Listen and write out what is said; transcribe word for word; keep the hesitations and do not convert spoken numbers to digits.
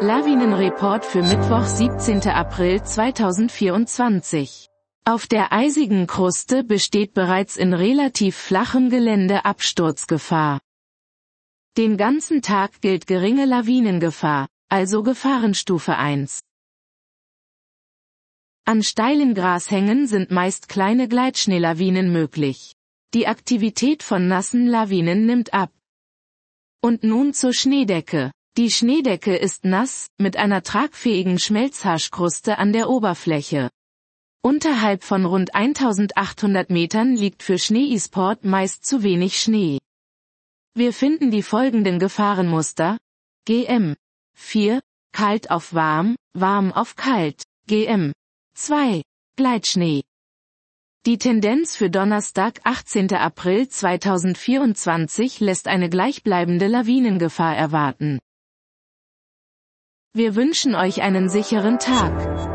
Lawinenreport für Mittwoch, siebzehnten April zweitausendvierundzwanzig. Auf der eisigen Kruste besteht bereits in relativ flachem Gelände Absturzgefahr. Den ganzen Tag gilt geringe Lawinengefahr, also Gefahrenstufe eins. An steilen Grashängen sind meist kleine Gleitschneelawinen möglich. Die Aktivität von nassen Lawinen nimmt ab. Und nun zur Schneedecke. Die Schneedecke ist nass, mit einer tragfähigen Schmelzhaarkruste an der Oberfläche. Unterhalb von rund eintausendachthundert Metern liegt für Schneesport meist zu wenig Schnee. Wir finden die folgenden Gefahrenmuster: G M vier, kalt auf warm, warm auf kalt, G M zwei, Gleitschnee. Die Tendenz für Donnerstag, achtzehnten April zweitausendvierundzwanzig lässt eine gleichbleibende Lawinengefahr erwarten. Wir wünschen euch einen sicheren Tag.